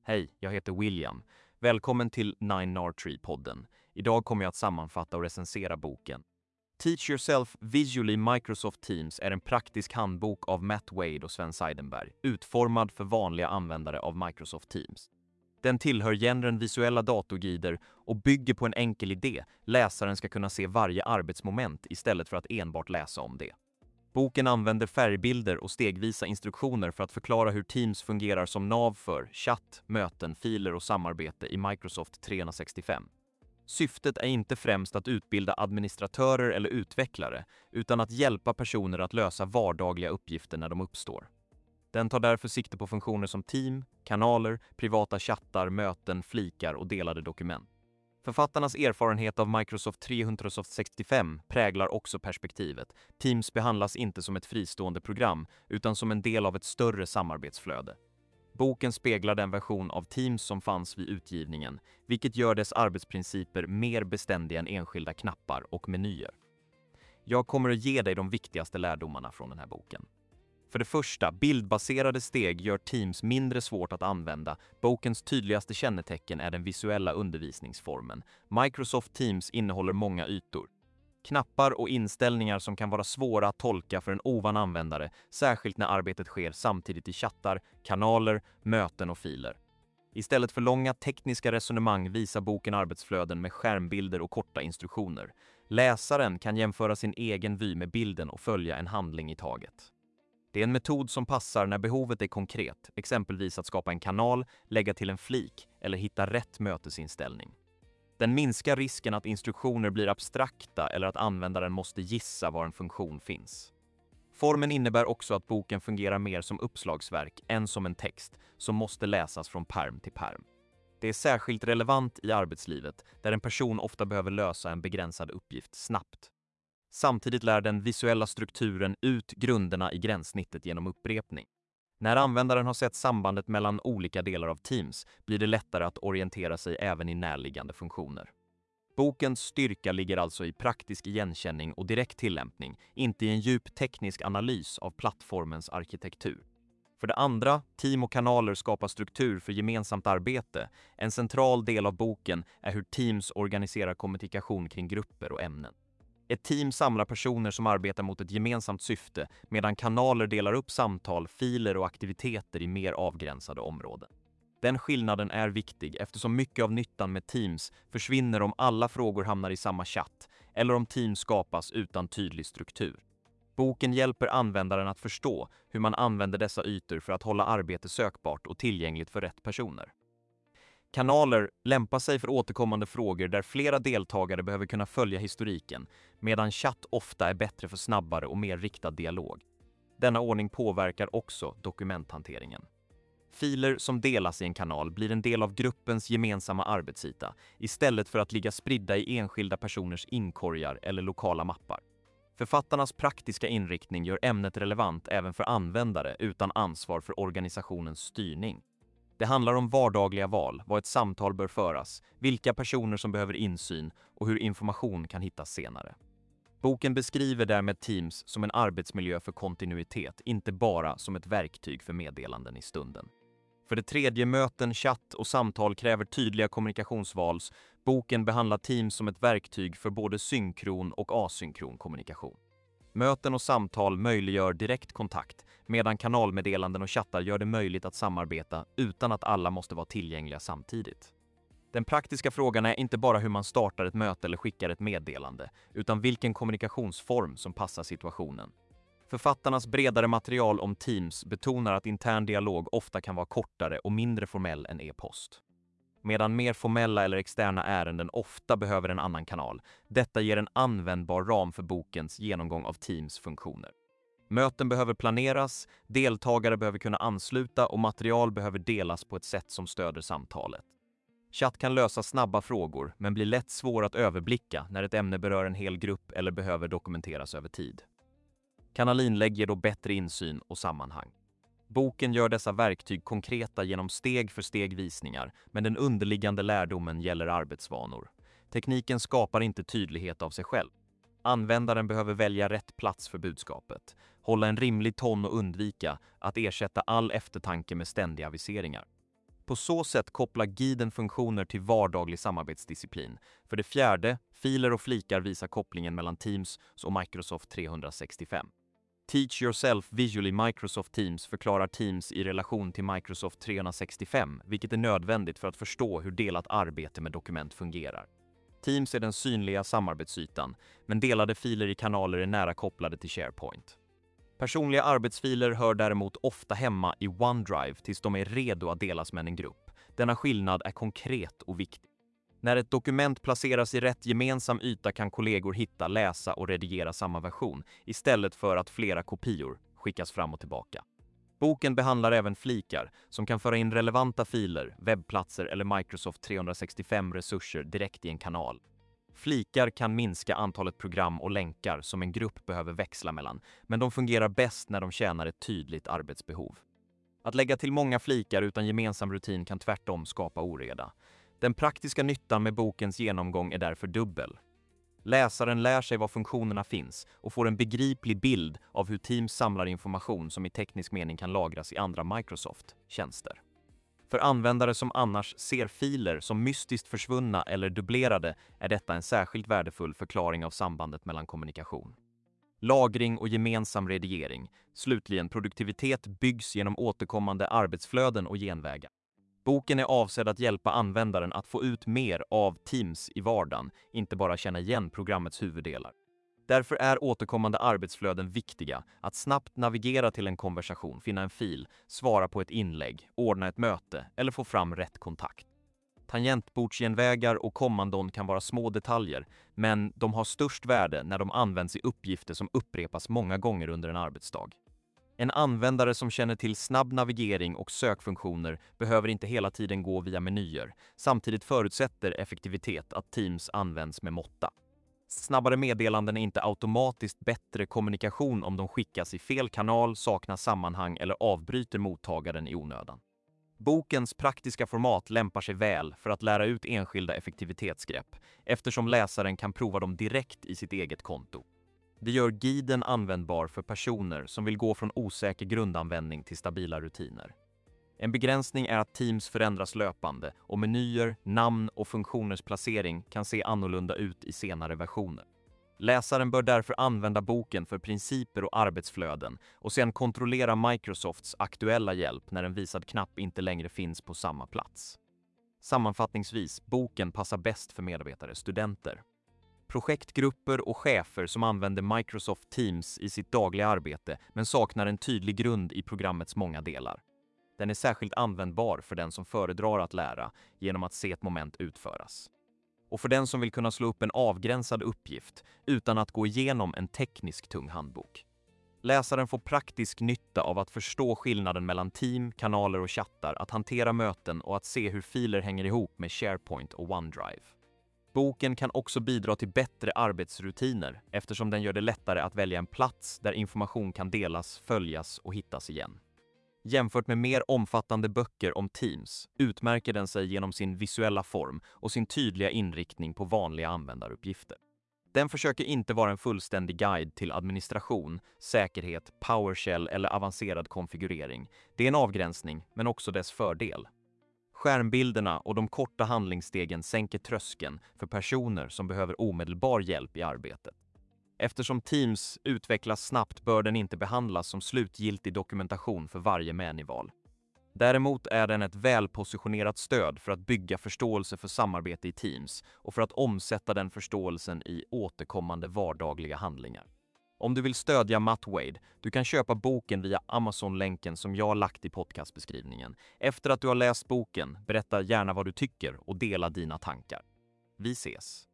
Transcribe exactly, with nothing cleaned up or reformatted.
Hej, jag heter William. Välkommen till Nine R Tree-podden. Idag kommer jag att sammanfatta och recensera boken. Teach Yourself Visually Microsoft Teams är en praktisk handbok av Matt Wade och Sven Seidenberg, utformad för vanliga användare av Microsoft Teams. Den tillhör genren visuella datorguider och bygger på en enkel idé. Läsaren ska kunna se varje arbetsmoment istället för att enbart läsa om det. Boken använder färgbilder och stegvisa instruktioner för att förklara hur Teams fungerar som nav för chatt, möten, filer och samarbete i Microsoft trehundrasextiofem. Syftet är inte främst att utbilda administratörer eller utvecklare, utan att hjälpa personer att lösa vardagliga uppgifter när de uppstår. Den tar därför sikte på funktioner som team, kanaler, privata chattar, möten, flikar och delade dokument. Författarnas erfarenhet av Microsoft trehundrasextiofem präglar också perspektivet. Teams behandlas inte som ett fristående program, utan som en del av ett större samarbetsflöde. Boken speglar den version av Teams som fanns vid utgivningen, vilket gör dess arbetsprinciper mer beständiga än enskilda knappar och menyer. Jag kommer att ge dig de viktigaste lärdomarna från den här boken. För det första, bildbaserade steg gör Teams mindre svårt att använda. Bokens tydligaste kännetecken är den visuella undervisningsformen. Microsoft Teams innehåller många ytor. Knappar och inställningar som kan vara svåra att tolka för en ovan användare, särskilt när arbetet sker samtidigt i chattar, kanaler, möten och filer. Istället för långa tekniska resonemang visar boken arbetsflöden med skärmbilder och korta instruktioner. Läsaren kan jämföra sin egen vy med bilden och följa en handling i taget. Det är en metod som passar när behovet är konkret, exempelvis att skapa en kanal, lägga till en flik eller hitta rätt mötesinställning. Den minskar risken att instruktioner blir abstrakta eller att användaren måste gissa var en funktion finns. Formen innebär också att boken fungerar mer som uppslagsverk än som en text som måste läsas från pärm till pärm. Det är särskilt relevant i arbetslivet där en person ofta behöver lösa en begränsad uppgift snabbt. Samtidigt lär den visuella strukturen ut grunderna i gränssnittet genom upprepning. När användaren har sett sambandet mellan olika delar av Teams blir det lättare att orientera sig även i närliggande funktioner. Bokens styrka ligger alltså i praktisk igenkänning och direkt tillämpning, inte i en djup teknisk analys av plattformens arkitektur. För det andra, team och kanaler skapar struktur för gemensamt arbete. En central del av boken är hur Teams organiserar kommunikation kring grupper och ämnen. Ett team samlar personer som arbetar mot ett gemensamt syfte, medan kanaler delar upp samtal, filer och aktiviteter i mer avgränsade områden. Den skillnaden är viktig eftersom mycket av nyttan med Teams försvinner om alla frågor hamnar i samma chatt eller om Teams skapas utan tydlig struktur. Boken hjälper användaren att förstå hur man använder dessa ytor för att hålla arbetet sökbart och tillgängligt för rätt personer. Kanaler lämpar sig för återkommande frågor där flera deltagare behöver kunna följa historiken, medan chatt ofta är bättre för snabbare och mer riktad dialog. Denna ordning påverkar också dokumenthanteringen. Filer som delas i en kanal blir en del av gruppens gemensamma arbetsyta istället för att ligga spridda i enskilda personers inkorgar eller lokala mappar. Författarnas praktiska inriktning gör ämnet relevant även för användare utan ansvar för organisationens styrning. Det handlar om vardagliga val, vad ett samtal bör föras, vilka personer som behöver insyn och hur information kan hittas senare. Boken beskriver därmed Teams som en arbetsmiljö för kontinuitet, inte bara som ett verktyg för meddelanden i stunden. För det tredje, möten, chatt och samtal kräver tydliga kommunikationsvals. Boken behandlar Teams som ett verktyg för både synkron och asynkron kommunikation. Möten och samtal möjliggör direkt kontakt, medan kanalmeddelanden och chattar gör det möjligt att samarbeta utan att alla måste vara tillgängliga samtidigt. Den praktiska frågan är inte bara hur man startar ett möte eller skickar ett meddelande, utan vilken kommunikationsform som passar situationen. Författarnas bredare material om Teams betonar att intern dialog ofta kan vara kortare och mindre formell än e-post. Medan mer formella eller externa ärenden ofta behöver en annan kanal. Detta ger en användbar ram för bokens genomgång av Teams funktioner. Möten behöver planeras, deltagare behöver kunna ansluta och material behöver delas på ett sätt som stöder samtalet. Chatt kan lösa snabba frågor men blir lätt svår att överblicka när ett ämne berör en hel grupp eller behöver dokumenteras över tid. Kanalinlägg ger då bättre insyn och sammanhang. Boken gör dessa verktyg konkreta genom steg för steg visningar, men den underliggande lärdomen gäller arbetsvanor. Tekniken skapar inte tydlighet av sig själv. Användaren behöver välja rätt plats för budskapet, hålla en rimlig ton och undvika att ersätta all eftertanke med ständiga aviseringar. På så sätt kopplar guiden funktioner till vardaglig samarbetsdisciplin. För det fjärde, filer och flikar visar kopplingen mellan Teams och Microsoft trehundrasextiofem. Teach Yourself Visually Microsoft Teams förklarar Teams i relation till Microsoft trehundrasextiofem, vilket är nödvändigt för att förstå hur delat arbete med dokument fungerar. Teams är den synliga samarbetsytan, men delade filer i kanaler är nära kopplade till SharePoint. Personliga arbetsfiler hör däremot ofta hemma i OneDrive tills de är redo att delas med en grupp. Denna skillnad är konkret och viktig. När ett dokument placeras i rätt gemensam yta kan kollegor hitta, läsa och redigera samma version istället för att flera kopior skickas fram och tillbaka. Boken behandlar även flikar som kan föra in relevanta filer, webbplatser eller Microsoft trehundrasextiofem-resurser direkt i en kanal. Flikar kan minska antalet program och länkar som en grupp behöver växla mellan, men de fungerar bäst när de tjänar ett tydligt arbetsbehov. Att lägga till många flikar utan gemensam rutin kan tvärtom skapa oreda. Den praktiska nyttan med bokens genomgång är därför dubbel. Läsaren lär sig var funktionerna finns och får en begriplig bild av hur Teams samlar information som i teknisk mening kan lagras i andra Microsoft-tjänster. För användare som annars ser filer som mystiskt försvunna eller dubblerade är detta en särskilt värdefull förklaring av sambandet mellan kommunikation. Lagring och gemensam redigering. Slutligen, produktivitet byggs genom återkommande arbetsflöden och genvägar. Boken är avsedd att hjälpa användaren att få ut mer av Teams i vardagen, inte bara känna igen programmets huvuddelar. Därför är återkommande arbetsflöden viktiga, att snabbt navigera till en konversation, finna en fil, svara på ett inlägg, ordna ett möte eller få fram rätt kontakt. Tangentbordsgenvägar och kommandon kan vara små detaljer, men de har störst värde när de används i uppgifter som upprepas många gånger under en arbetsdag. En användare som känner till snabb navigering och sökfunktioner behöver inte hela tiden gå via menyer. Samtidigt förutsätter effektivitet att Teams används med måtta. Snabbare meddelanden är inte automatiskt bättre kommunikation om de skickas i fel kanal, saknar sammanhang eller avbryter mottagaren i onödan. Bokens praktiska format lämpar sig väl för att lära ut enskilda effektivitetsgrepp, eftersom läsaren kan prova dem direkt i sitt eget konto. Det gör guiden användbar för personer som vill gå från osäker grundanvändning till stabila rutiner. En begränsning är att Teams förändras löpande och menyer, namn och funktioners placering kan se annorlunda ut i senare versioner. Läsaren bör därför använda boken för principer och arbetsflöden och sedan kontrollera Microsofts aktuella hjälp när en visad knapp inte längre finns på samma plats. Sammanfattningsvis, boken passar bäst för medarbetare, studenter, projektgrupper och chefer som använder Microsoft Teams i sitt dagliga arbete men saknar en tydlig grund i programmets många delar. Den är särskilt användbar för den som föredrar att lära genom att se ett moment utföras. Och för den som vill kunna slå upp en avgränsad uppgift utan att gå igenom en teknisk tung handbok. Läsaren får praktisk nytta av att förstå skillnaden mellan team, kanaler och chattar, att hantera möten och att se hur filer hänger ihop med SharePoint och OneDrive. Boken kan också bidra till bättre arbetsrutiner eftersom den gör det lättare att välja en plats där information kan delas, följas och hittas igen. Jämfört med mer omfattande böcker om Teams utmärker den sig genom sin visuella form och sin tydliga inriktning på vanliga användaruppgifter. Den försöker inte vara en fullständig guide till administration, säkerhet, PowerShell eller avancerad konfigurering. Det är en avgränsning, men också dess fördel. Skärmbilderna och de korta handlingsstegen sänker tröskeln för personer som behöver omedelbar hjälp i arbetet. Eftersom Teams utvecklas snabbt bör den inte behandlas som slutgiltig dokumentation för varje menüval. Däremot är den ett välpositionerat stöd för att bygga förståelse för samarbete i Teams och för att omsätta den förståelsen i återkommande vardagliga handlingar. Om du vill stödja Matt Wade, du kan köpa boken via Amazon-länken som jag har lagt i podcastbeskrivningen. Efter att du har läst boken, berätta gärna vad du tycker och dela dina tankar. Vi ses!